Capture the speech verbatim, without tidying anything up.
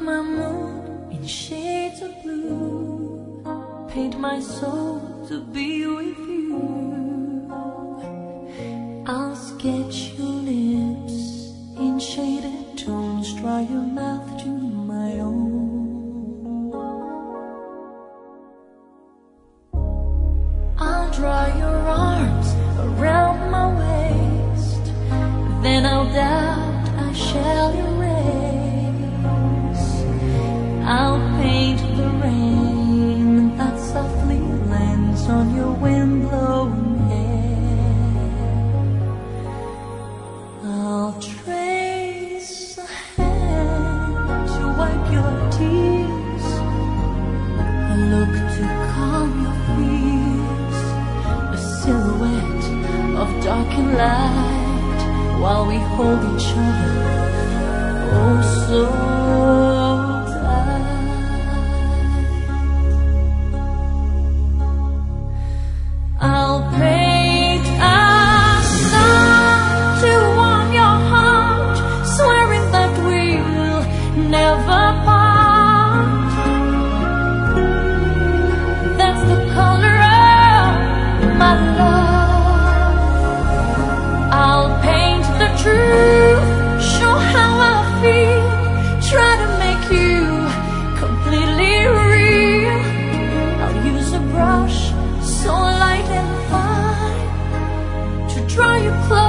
my moon in shades of blue, paint my soul to be with you. I'll sketch your lips in shaded tones, draw your mouth to my own. I'll draw your arms around my waist, then I'll doubt I shall erase. I'll paint the rain that softly lands on your wind-blown hair. I'll trace a hand to wipe your tears, a look to calm your fears, a silhouette of dark and light, while we hold each other oh so tight. I'll paint a sun to warm your heart, swearing that we'll never part. That's the color of my love. I'll paint the truth, show how I feel, try to make you completely real. I'll use a brush so light and fine to draw you close.